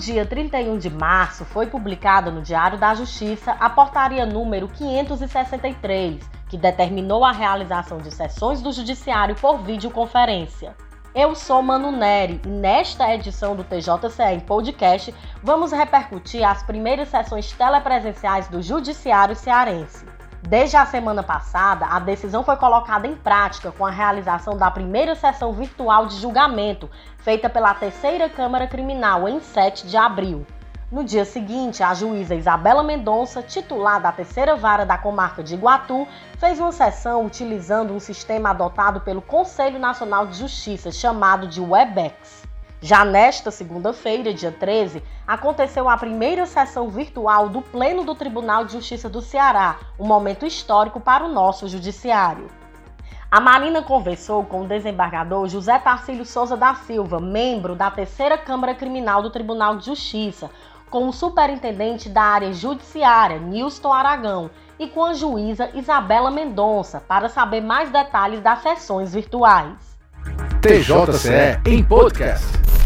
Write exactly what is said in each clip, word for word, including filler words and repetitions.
dia trinta e um de março, foi publicada no Diário da Justiça a portaria número quinhentos e sessenta e três, que determinou a realização de sessões do Judiciário por videoconferência. Eu sou Manu Neri e nesta edição do T J C E em Podcast vamos repercutir as primeiras sessões telepresenciais do Judiciário cearense. Desde a semana passada, a decisão foi colocada em prática com a realização da primeira sessão virtual de julgamento, feita pela Terceira Câmara Criminal em sete de abril. No dia seguinte, a juíza Isabela Mendonça, titular da Terceira Vara da Comarca de Iguatu, fez uma sessão utilizando um sistema adotado pelo Conselho Nacional de Justiça, chamado de Webex. Já nesta segunda-feira, dia treze, aconteceu a primeira sessão virtual do Pleno do Tribunal de Justiça do Ceará, um momento histórico para o nosso judiciário. A Marina conversou com o desembargador José Tarcílio Souza da Silva, membro da Terceira Câmara Criminal do Tribunal de Justiça, com o superintendente da área judiciária, Nilson Aragão, e com a juíza Isabela Mendonça, para saber mais detalhes das sessões virtuais. T J C E em Podcast.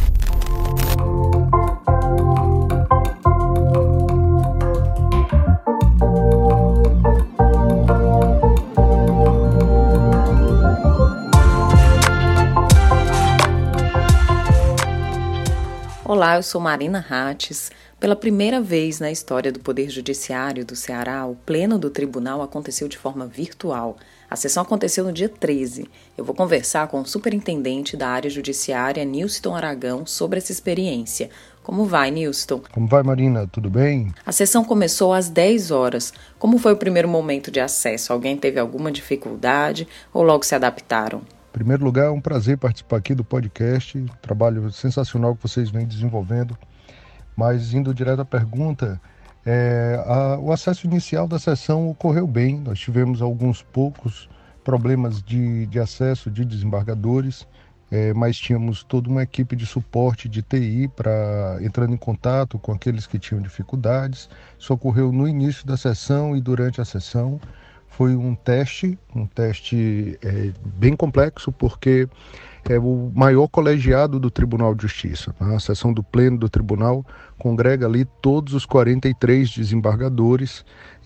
Olá, eu sou Marina Rates. Pela primeira vez na história do Poder Judiciário do Ceará, o Pleno do Tribunal aconteceu de forma virtual. A sessão aconteceu no dia treze. Eu vou conversar com o superintendente da área judiciária, Nilson Aragão, sobre essa experiência. Como vai, Nilson? Como vai, Marina? Tudo bem? A sessão começou às dez horas. Como foi o primeiro momento de acesso? Alguém teve alguma dificuldade ou logo se adaptaram? Em primeiro lugar, é um prazer participar aqui do podcast, trabalho sensacional que vocês vêm desenvolvendo. Mas, indo direto à pergunta, é, a, o acesso inicial da sessão ocorreu bem. Nós tivemos alguns poucos problemas de, de acesso de desembargadores, é, mas tínhamos toda uma equipe de suporte de T I para entrando em contato com aqueles que tinham dificuldades. Isso ocorreu no início da sessão e durante a sessão. Foi um teste, um teste é, bem complexo, porque é o maior colegiado do Tribunal de Justiça. Né? A sessão do Pleno do Tribunal congrega ali todos os quarenta e três desembargadores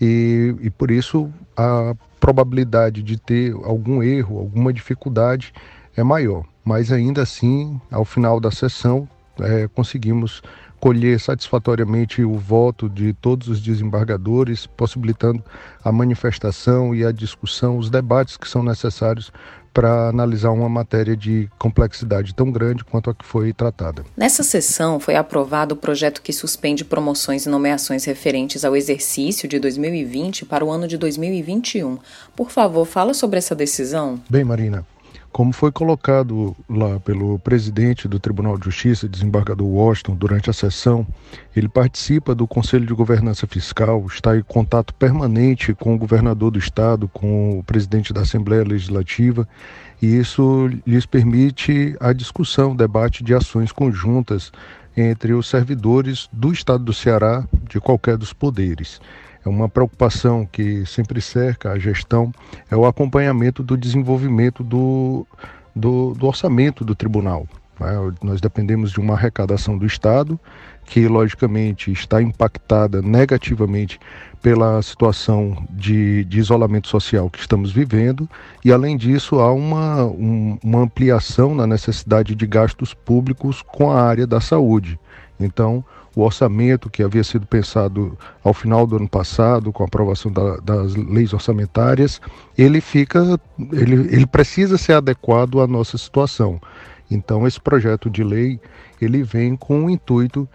e, e por isso a probabilidade de ter algum erro, alguma dificuldade é maior. Mas ainda assim, ao final da sessão, é, conseguimos colher satisfatoriamente o voto de todos os desembargadores, possibilitando a manifestação e a discussão, os debates que são necessários para analisar uma matéria de complexidade tão grande quanto a que foi tratada. Nessa sessão foi aprovado o projeto que suspende promoções e nomeações referentes ao exercício de dois mil e vinte para o ano de dois mil e vinte e um. Por favor, fala sobre essa decisão. Bem, Marina, como foi colocado lá pelo presidente do Tribunal de Justiça, desembargador Washington, durante a sessão, ele participa do Conselho de Governança Fiscal, está em contato permanente com o governador do estado, com o presidente da Assembleia Legislativa, e isso lhes permite a discussão, debate de ações conjuntas entre os servidores do estado do Ceará, de qualquer dos poderes. É uma preocupação que sempre cerca a gestão, é o acompanhamento do desenvolvimento do, do, do orçamento do tribunal. Né? Nós dependemos de uma arrecadação do Estado, que logicamente está impactada negativamente pela situação de, de isolamento social que estamos vivendo, e além disso há uma, um, uma ampliação na necessidade de gastos públicos com a área da saúde. Então, o orçamento que havia sido pensado ao final do ano passado, com a aprovação da, das leis orçamentárias, ele fica, ele, ele precisa ser adequado à nossa situação. Então, esse projeto de lei, ele vem com o intuito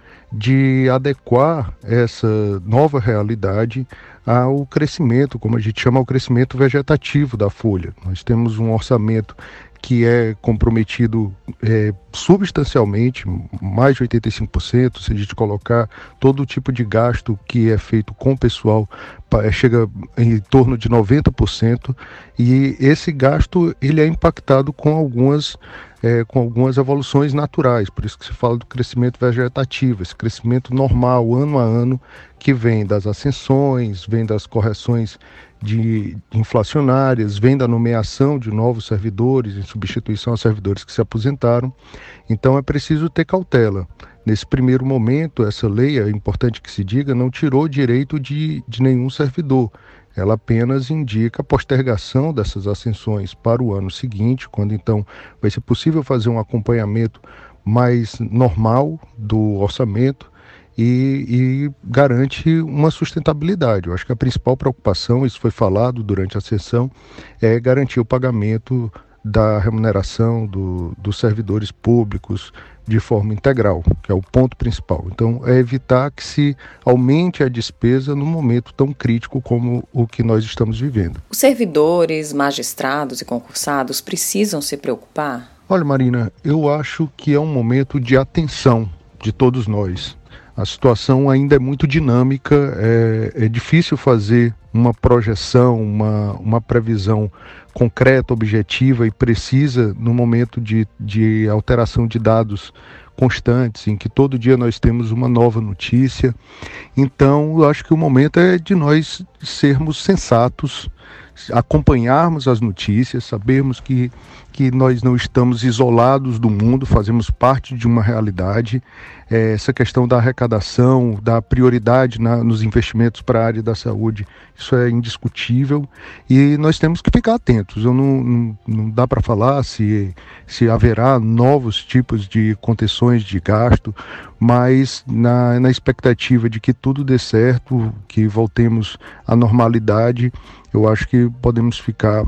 de adequar essa nova realidade ao crescimento, como a gente chama, ao crescimento vegetativo da folha. Nós temos um orçamento que é comprometido é, substancialmente, mais de oitenta e cinco por cento, se a gente colocar todo o tipo de gasto que é feito com o pessoal, chega em torno de noventa por cento, e esse gasto ele é impactado com algumas é, com algumas evoluções naturais, por isso que se fala do crescimento vegetativo, esse crescimento normal, ano a ano, que vem das ascensões, vem das correções de inflacionárias, vem da nomeação de novos servidores em substituição aos servidores que se aposentaram. Então é preciso ter cautela. Nesse primeiro momento, essa lei, é importante que se diga, não tirou direito de, de nenhum servidor. Ela apenas indica a postergação dessas ascensões para o ano seguinte, quando então vai ser possível fazer um acompanhamento mais normal do orçamento e, e garante uma sustentabilidade. Eu acho que a principal preocupação, isso foi falado durante a sessão, é garantir o pagamento da remuneração do, dos servidores públicos de forma integral, que é o ponto principal. Então, é evitar que se aumente a despesa num momento tão crítico como o que nós estamos vivendo. Os servidores, magistrados e concursados precisam se preocupar? Olha, Marina, eu acho que é um momento de atenção de todos nós. A situação ainda é muito dinâmica, é, é difícil fazer uma projeção, uma, uma previsão concreta, objetiva e precisa no momento de, de alteração de dados constantes, em que todo dia nós temos uma nova notícia. Então, eu acho que o momento é de nós sermos sensatos, acompanharmos as notícias, sabermos que, que nós não estamos isolados do mundo, fazemos parte de uma realidade. É, essa questão da arrecadação, da prioridade na, nos investimentos para a área da saúde, isso é indiscutível e nós temos que ficar atentos. Eu não, não, não dá para falar se, se haverá novos tipos de contenções de gasto, mas na, na expectativa de que tudo dê certo, que voltemos à normalidade, eu acho que podemos ficar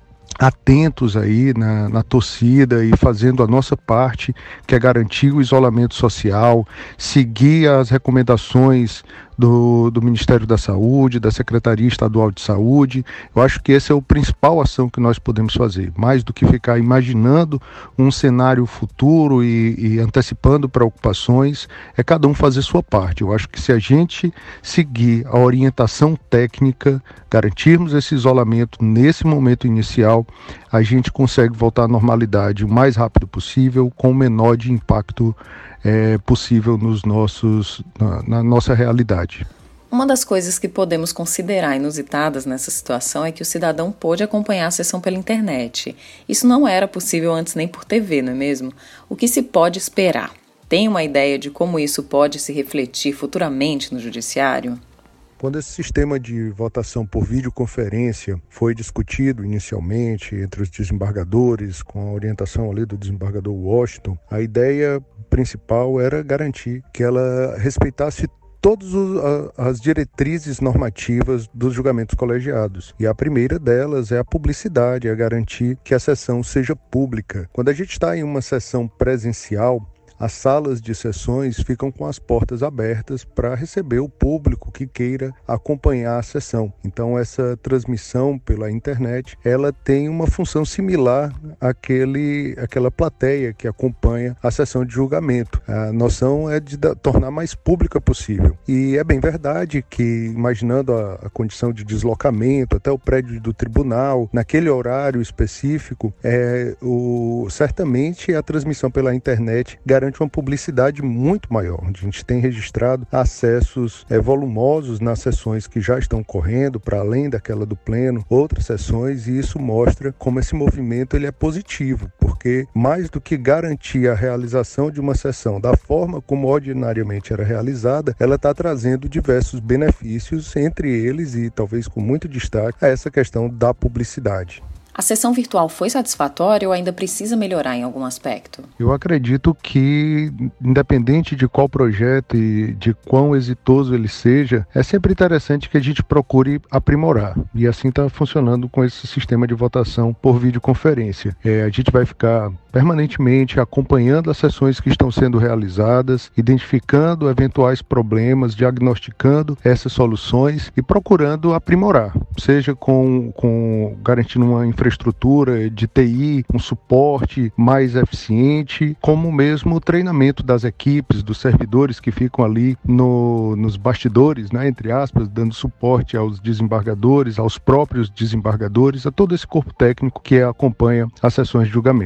atentos aí na, na torcida e fazendo a nossa parte, que é garantir o isolamento social, seguir as recomendações do, do Ministério da Saúde, da Secretaria Estadual de Saúde. Eu acho que essa é a principal ação que nós podemos fazer, mais do que ficar imaginando um cenário futuro e, e antecipando preocupações, é cada um fazer sua parte. Eu acho que se a gente seguir a orientação técnica, garantirmos esse isolamento nesse momento inicial, a gente consegue voltar à normalidade o mais rápido possível, com o menor de impacto é, possível nos nossos, na, na nossa realidade. Uma das coisas que podemos considerar inusitadas nessa situação é que o cidadão pôde acompanhar a sessão pela internet. Isso não era possível antes nem por T V, não é mesmo? O que se pode esperar? Tem uma ideia de como isso pode se refletir futuramente no judiciário? Quando esse sistema de votação por videoconferência foi discutido inicialmente entre os desembargadores, com a orientação ali do desembargador Washington, a ideia principal era garantir que ela respeitasse todas as diretrizes normativas dos julgamentos colegiados. E a primeira delas é a publicidade, é garantir que a sessão seja pública. Quando a gente está em uma sessão presencial, as salas de sessões ficam com as portas abertas para receber o público que queira acompanhar a sessão. Então, essa transmissão pela internet, ela tem uma função similar àquele, àquela plateia que acompanha a sessão de julgamento. A noção é de da, tornar mais pública possível. E é bem verdade que, imaginando a, a condição de deslocamento até o prédio do tribunal, naquele horário específico, é, o, certamente a transmissão pela internet garante uma publicidade muito maior. A gente tem registrado acessos é, volumosos nas sessões que já estão correndo, para além daquela do pleno, outras sessões, e isso mostra como esse movimento ele é positivo, porque mais do que garantir a realização de uma sessão da forma como ordinariamente era realizada, ela está trazendo diversos benefícios, entre eles, e talvez com muito destaque, a essa questão da publicidade. A sessão virtual foi satisfatória ou ainda precisa melhorar em algum aspecto? Eu acredito que, independente de qual projeto e de quão exitoso ele seja, é sempre interessante que a gente procure aprimorar. E assim está funcionando com esse sistema de votação por videoconferência. É, a gente vai ficar permanentemente acompanhando as sessões que estão sendo realizadas, identificando eventuais problemas, diagnosticando essas soluções e procurando aprimorar, seja com, com garantindo uma infraestrutura infraestrutura de T I, um suporte mais eficiente, como mesmo o treinamento das equipes, dos servidores que ficam ali no, nos bastidores, né, entre aspas, dando suporte aos desembargadores, aos próprios desembargadores, a todo esse corpo técnico que acompanha as sessões de julgamento. Eu imagino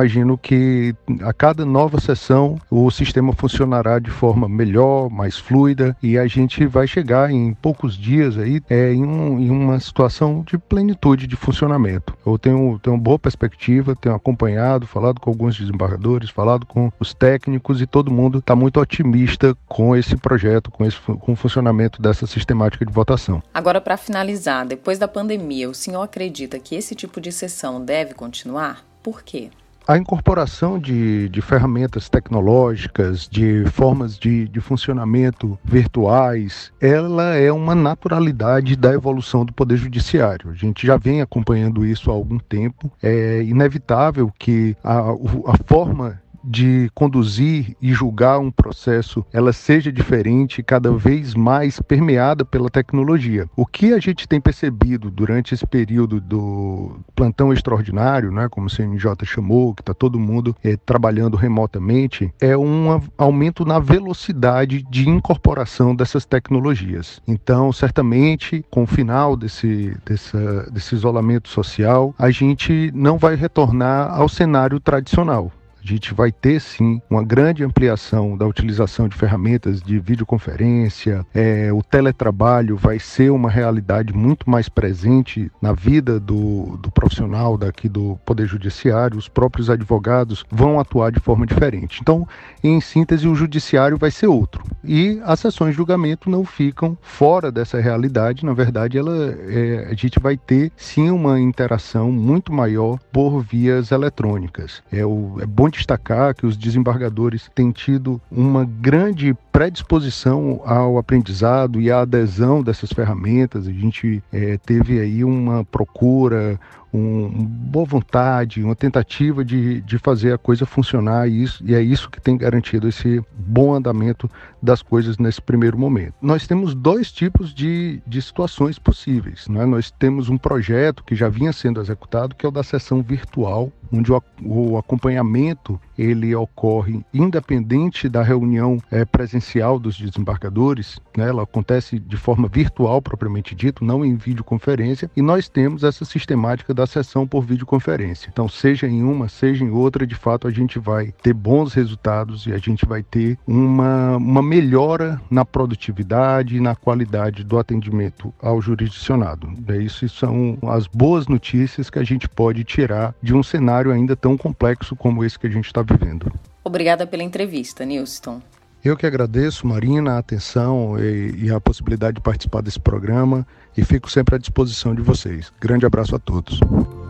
imagino que a cada nova sessão o sistema funcionará de forma melhor, mais fluida, e a gente vai chegar em poucos dias aí é, em, um, em uma situação de plenitude de funcionamento. Eu tenho, tenho uma boa perspectiva, tenho acompanhado, falado com alguns desembargadores, falado com os técnicos, e todo mundo está muito otimista com esse projeto, com, esse, com o funcionamento dessa sistemática de votação. Agora, para finalizar, depois da pandemia, o senhor acredita que esse tipo de sessão deve continuar? Por quê? A incorporação de, de ferramentas tecnológicas, de formas de, de funcionamento virtuais, ela é uma naturalidade da evolução do Poder Judiciário. A gente já vem acompanhando isso há algum tempo. É inevitável que a, a forma de conduzir e julgar um processo, ela seja diferente, cada vez mais permeada pela tecnologia. O que a gente tem percebido durante esse período do plantão extraordinário, né, como o C N J chamou, que está todo mundo é, trabalhando remotamente, é um aumento na velocidade de incorporação dessas tecnologias. Então, certamente, com o final desse, dessa, desse isolamento social, a gente não vai retornar ao cenário tradicional. A gente vai ter, sim, uma grande ampliação da utilização de ferramentas de videoconferência. É, o teletrabalho vai ser uma realidade muito mais presente na vida do, do profissional daqui do Poder Judiciário. Os próprios advogados vão atuar de forma diferente. Então, em síntese, o judiciário vai ser outro. E as sessões de julgamento não ficam fora dessa realidade. Na verdade, ela, é, a gente vai ter, sim, uma interação muito maior por vias eletrônicas. É, o, é bom destacar que os desembargadores têm tido uma grande predisposição ao aprendizado e à adesão dessas ferramentas. A gente é, teve aí uma procura, uma boa vontade, uma tentativa de, de fazer a coisa funcionar, e, isso, e é isso que tem garantido esse bom andamento das coisas nesse primeiro momento. Nós temos dois tipos de, de situações possíveis, né? Nós temos um projeto que já vinha sendo executado, que é o da sessão virtual, onde o, o acompanhamento ele ocorre independente da reunião é, presencial dos desembargadores, né? Ela acontece de forma virtual, propriamente dito, não em videoconferência, e nós temos essa sistemática da sessão por videoconferência. Então, seja em uma, seja em outra, de fato a gente vai ter bons resultados e a gente vai ter uma, uma melhora na produtividade e na qualidade do atendimento ao jurisdicionado. Isso são as boas notícias que a gente pode tirar de um cenário ainda tão complexo como esse que a gente está vivendo. Obrigada pela entrevista, Nilston. Eu que agradeço, Marina, a atenção e, e a possibilidade de participar desse programa, e fico sempre à disposição de vocês. Grande abraço a todos.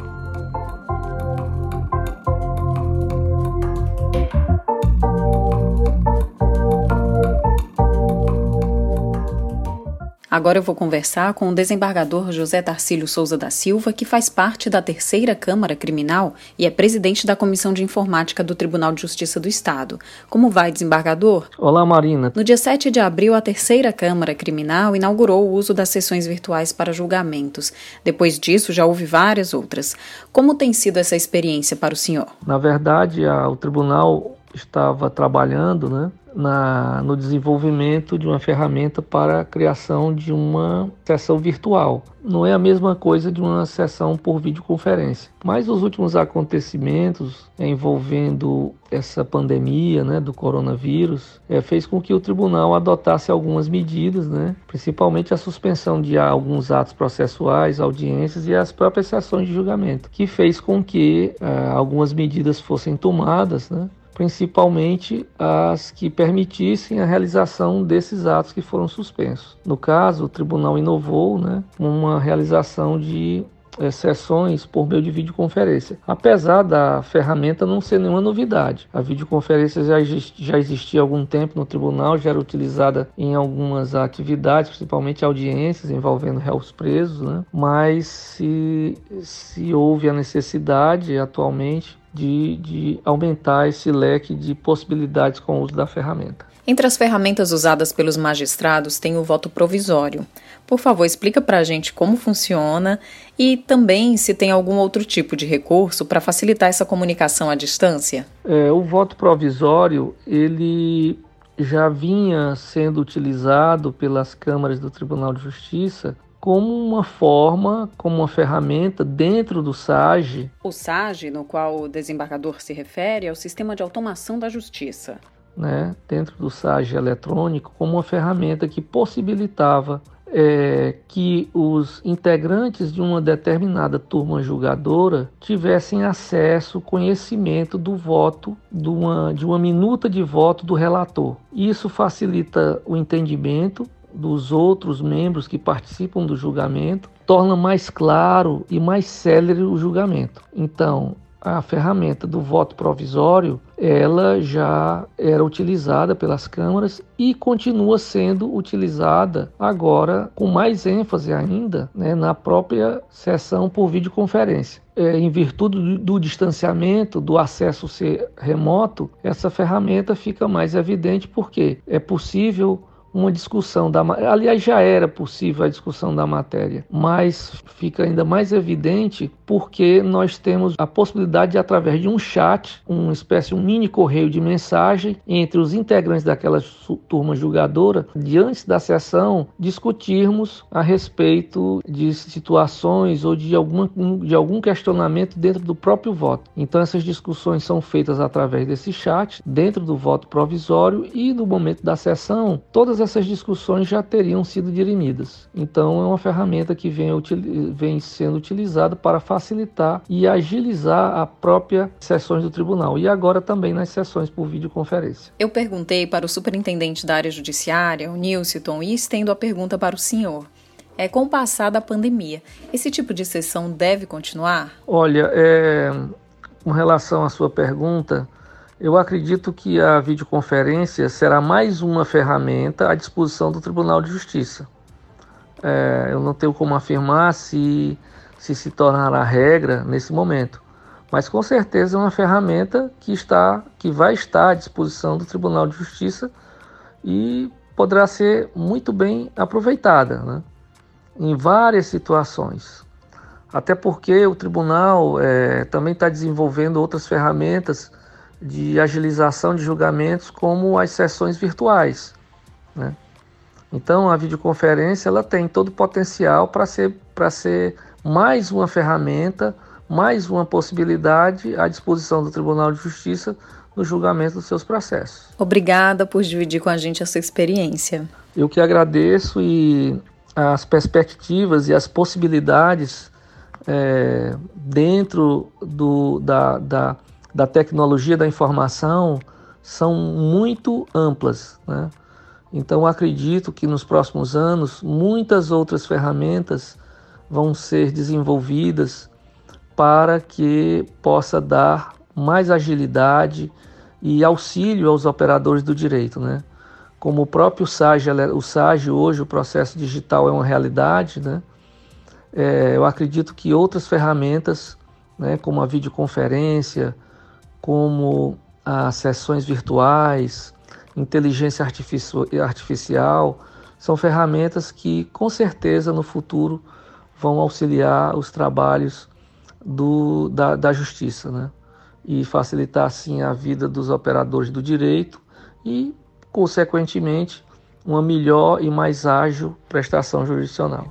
Agora eu vou conversar com o desembargador José Tarcílio Souza da Silva, que faz parte da terceira Câmara Criminal e é presidente da Comissão de Informática do Tribunal de Justiça do Estado. Como vai, desembargador? Olá, Marina. No dia sete de abril, a terceira Câmara Criminal inaugurou o uso das sessões virtuais para julgamentos. Depois disso, já houve várias outras. Como tem sido essa experiência para o senhor? Na verdade, a, o tribunal estava trabalhando, né, na, no desenvolvimento de uma ferramenta para a criação de uma sessão virtual. Não é a mesma coisa de uma sessão por videoconferência. Mas os últimos acontecimentos envolvendo essa pandemia, né, do coronavírus é, fez com que o tribunal adotasse algumas medidas, né, principalmente a suspensão de alguns atos processuais, audiências e as próprias sessões de julgamento, que fez com que é, algumas medidas fossem tomadas, né, principalmente as que permitissem a realização desses atos que foram suspensos. No caso, o tribunal inovou, né, uma realização de é, sessões por meio de videoconferência, apesar da ferramenta não ser nenhuma novidade. A videoconferência já, exist, já existia há algum tempo no tribunal, já era utilizada em algumas atividades, principalmente audiências envolvendo réus presos, né, mas se, se houve a necessidade atualmente De, de aumentar esse leque de possibilidades com o uso da ferramenta. Entre as ferramentas usadas pelos magistrados tem o voto provisório. Por favor, explica para a gente como funciona e também se tem algum outro tipo de recurso para facilitar essa comunicação à distância. É, o voto provisório, ele já vinha sendo utilizado pelas câmaras do Tribunal de Justiça como uma forma, como uma ferramenta dentro do S A G. O S A G, no qual o desembargador se refere, é o Sistema de Automação da Justiça. Né, dentro do S A G eletrônico, como uma ferramenta que possibilitava é, que os integrantes de uma determinada turma julgadora tivessem acesso, conhecimento do voto, de uma, de uma minuta de voto do relator. Isso facilita o entendimento dos outros membros que participam do julgamento, torna mais claro e mais célere o julgamento. Então, a ferramenta do voto provisório, ela já era utilizada pelas câmaras e continua sendo utilizada agora com mais ênfase ainda, né, na própria sessão por videoconferência. É, em virtude do, do distanciamento, do acesso ser remoto, essa ferramenta fica mais evidente porque é possível uma discussão da aliás já era possível a discussão da matéria, mas fica ainda mais evidente porque nós temos a possibilidade de, através de um chat, uma espécie de um mini correio de mensagem entre os integrantes daquela turma julgadora, diante da sessão, discutirmos a respeito de situações ou de, alguma, de algum questionamento dentro do próprio voto. Então essas discussões são feitas através desse chat, dentro do voto provisório, e no momento da sessão, todas essas discussões já teriam sido dirimidas. Então é uma ferramenta que vem, vem sendo utilizada para facilitar e agilizar a própria sessões do tribunal e agora também nas sessões por videoconferência. Eu perguntei para o superintendente da área judiciária, o Nilciton, e estendo a pergunta para o senhor. É, com o passar da pandemia, esse tipo de sessão deve continuar? Olha, é, com relação à sua pergunta, eu acredito que a videoconferência será mais uma ferramenta à disposição do Tribunal de Justiça. É, eu não tenho como afirmar se, se se tornará regra nesse momento, mas com certeza é uma ferramenta que, está, que vai estar à disposição do Tribunal de Justiça e poderá ser muito bem aproveitada, né, em várias situações. Até porque o tribunal é, também está desenvolvendo outras ferramentas de agilização de julgamentos, como as sessões virtuais, né? Então a videoconferência ela tem todo o potencial para ser, para ser mais uma ferramenta, mais uma possibilidade à disposição do Tribunal de Justiça no julgamento dos seus processos. Obrigada por dividir com a gente a sua experiência. Eu que agradeço, e as perspectivas e as possibilidades é, dentro do, da, da, da tecnologia da informação são muito amplas, né? Então acredito que nos próximos anos muitas outras ferramentas vão ser desenvolvidas para que possa dar mais agilidade e auxílio aos operadores do direito, né? Como o próprio S A G, o S A G hoje, o processo digital é uma realidade, né? É, eu acredito que outras ferramentas, né, como a videoconferência, como as sessões virtuais, inteligência artificial, são ferramentas que com certeza no futuro vão auxiliar os trabalhos do, da, da justiça, né? E facilitar assim a vida dos operadores do direito e, consequentemente, uma melhor e mais ágil prestação jurisdicional.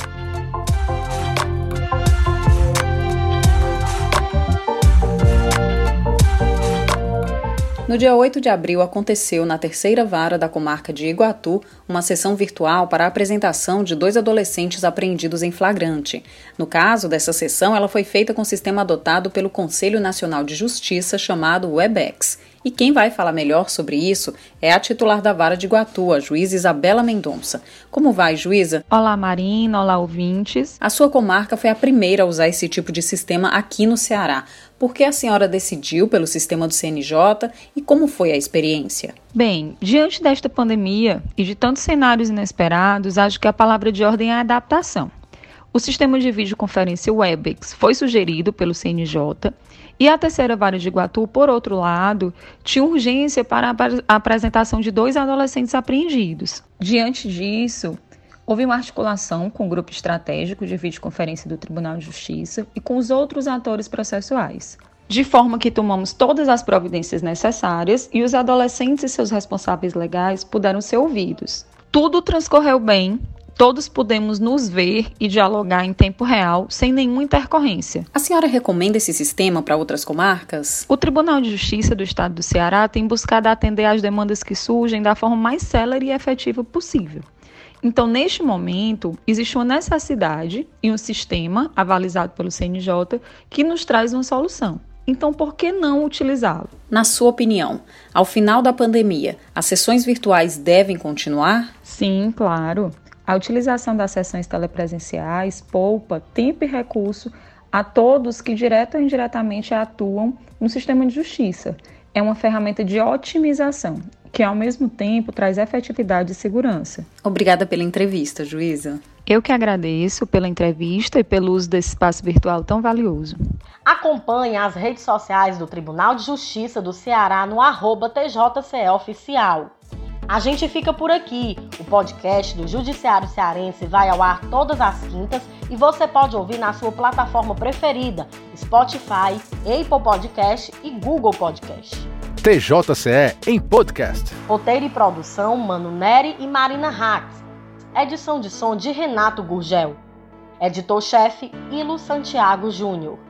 No dia oito de abril, aconteceu na terceira vara da comarca de Iguatu uma sessão virtual para a apresentação de dois adolescentes apreendidos em flagrante. No caso dessa sessão, ela foi feita com o sistema adotado pelo Conselho Nacional de Justiça, chamado Webex. E quem vai falar melhor sobre isso é a titular da vara de Iguatu, a juíza Isabela Mendonça. Como vai, juíza? Olá, Marina. Olá, ouvintes. A sua comarca foi a primeira a usar esse tipo de sistema aqui no Ceará. Por que a senhora decidiu pelo sistema do C N J e como foi a experiência? Bem, diante desta pandemia e de tantos cenários inesperados, acho que a palavra de ordem é adaptação. O sistema de videoconferência Webex foi sugerido pelo C N J e a terceira vara de Iguatu, por outro lado, tinha urgência para a apresentação de dois adolescentes apreendidos. Diante disso, houve uma articulação com o grupo estratégico de videoconferência do Tribunal de Justiça e com os outros atores processuais, de forma que tomamos todas as providências necessárias e os adolescentes e seus responsáveis legais puderam ser ouvidos. Tudo transcorreu bem, Todos podemos nos ver e dialogar em tempo real, sem nenhuma intercorrência. A senhora recomenda esse sistema para outras comarcas? O Tribunal de Justiça do Estado do Ceará tem buscado atender às demandas que surgem da forma mais célere e efetiva possível. Então, neste momento, existe uma necessidade e um sistema avalizado pelo C N J que nos traz uma solução. Então, por que não utilizá-lo? Na sua opinião, ao final da pandemia, as sessões virtuais devem continuar? Sim, claro. A utilização das sessões telepresenciais poupa tempo e recurso a todos que direto ou indiretamente atuam no sistema de justiça. É uma ferramenta de otimização, que ao mesmo tempo traz efetividade e segurança. Obrigada pela entrevista, juíza. Eu que agradeço pela entrevista e pelo uso desse espaço virtual tão valioso. Acompanhe as redes sociais do Tribunal de Justiça do Ceará no arroba T J C E Oficial. A gente fica por aqui. O podcast do Judiciário Cearense vai ao ar todas as quintas e você pode ouvir na sua plataforma preferida, Spotify, Apple Podcast e Google Podcast. T J C E em podcast. Roteiro e produção, Mano Nery e Marina Hatz. Edição de som de Renato Gurgel. Editor-chefe, Ilo Santiago Júnior.